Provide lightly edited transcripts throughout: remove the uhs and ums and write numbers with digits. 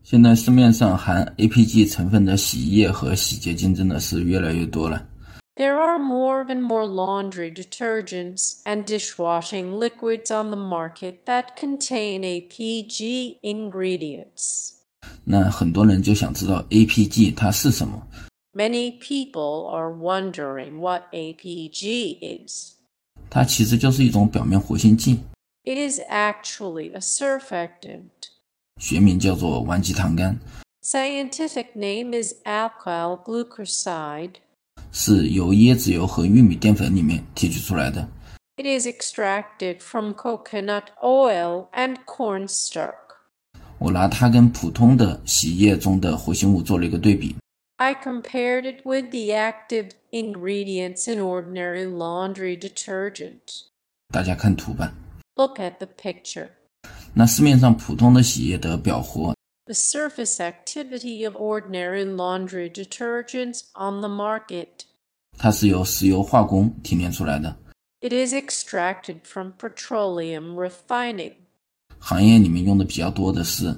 现在市面上含 APG 成分的洗衣液和洗洁精真的是越来越多了。 There are more and more laundry detergents and dishwashing liquids on the market that contain APG ingredients. 那很多人就想知道 APG 它是什么。 Many people are wondering what APG is. 它其实就是一种表面活性剂， It is actually a surfactant. 学名叫做烷基糖苷， Scientific name is alkyl glucoside. 是由椰子油和玉米淀粉里面提取出来的。 It is extracted from coconut oil and cornstarch. 我拿它跟普通的洗衣液中的活性物做了一个对比。 I compared it with the active ingredients in ordinary laundry detergent. 大家看图吧。 Look at the picture. 那市面上普通的洗衣液的表活， The surface activity of ordinary laundry detergents on the market. 它是由石油化工提炼出来的。 It is extracted from petroleum refining. 行业里面用的比较多的是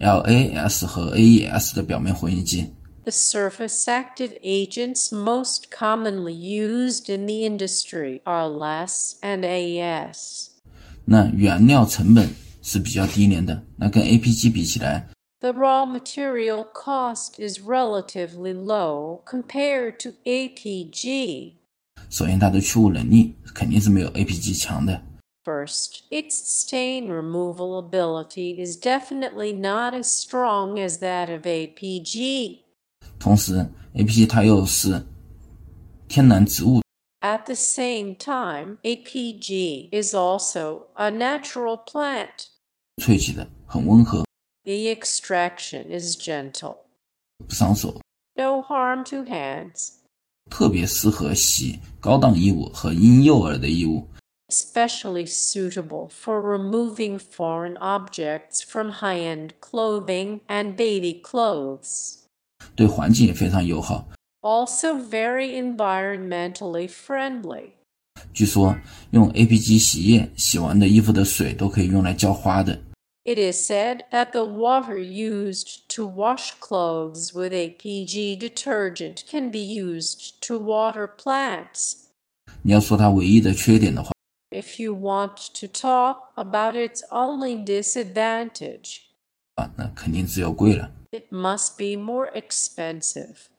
LAS 和 AES 的表面活性剂。 The surface active agents most commonly used in the industry are LAS and AES. 那原料成本是比较低廉的，那跟 APG 比起来， The raw material cost is relatively low compared to APG. 首先它的去污能力肯定是没有 APG 强的。 First, its stain removal ability is definitely not as strong as that of APG. 同时 APG 它又是天然植物 At the same time, APG is also a natural plant. 萃取的，很温和， The extraction is gentle. 不伤手， No harm to hands. 特别适合洗高档衣物和婴幼儿的衣物。 Especially suitable for removing foreign objects from high-end clothing and baby clothes. 对环境也非常友好。 Also very environmentally friendly. 据说用 APG 洗衣液洗完的衣服的水都可以用来浇花的。 It is said that the water used to wash clothes with APG detergent can be used to water plants. 你要说它唯一的缺点的话， If you want to talk about its only disadvantage, 那肯定只有贵了。 it must be more expensive.